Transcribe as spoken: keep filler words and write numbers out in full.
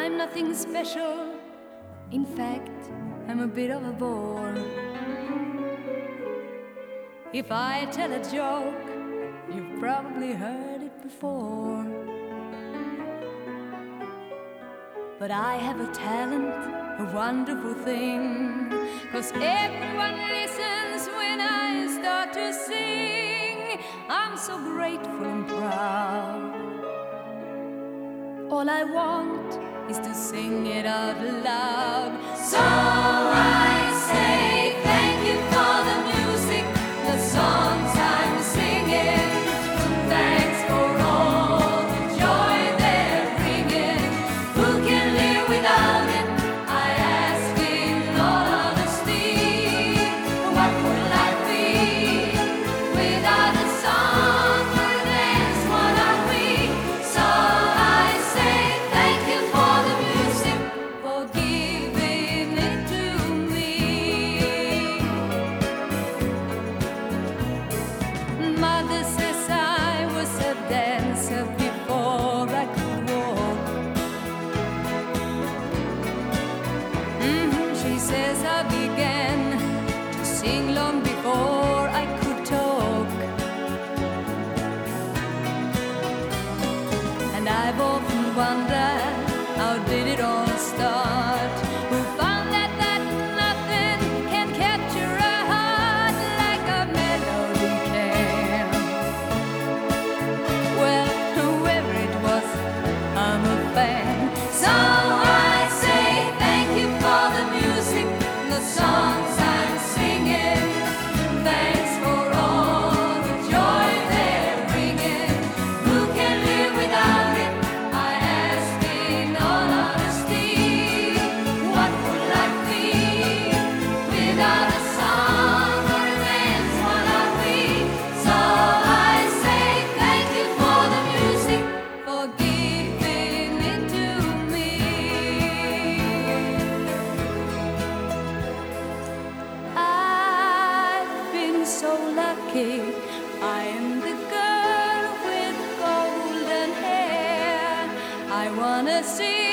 I'm nothing special. In fact, I'm a bit of a bore. If I tell a joke, you've probably heard it before. But I have a talent, a wonderful thing, 'cause everyone listens when I start to sing. I'm so grateful and proud. All I want is to sing it out loud. So I say thank you for the music, the songs I'm singing. Thanks for all the joy they're bringing. Who can live without it? I ask in all honesty. What would life be without a song or a dance? What are we? So I say thank you for the music, for giving it to me. Mother says I was a dancer before I could walk. Mhm, she says I began to sing long before I could talk. And I've often wondered, how did it all start? Who found that, that nothing can capture a heart like a melody can? Well, whoever it was, I'm a fan. So I say thank you for the music, the songs I'm singing. Thanks for all the joy they're bringing. Who can live without it? I ask in all honesty. What would life be without a song or a dance? What are we? So I say thank you for the music, for giving it to me. I've been so lucky. I am the girl with golden hair. I wanna see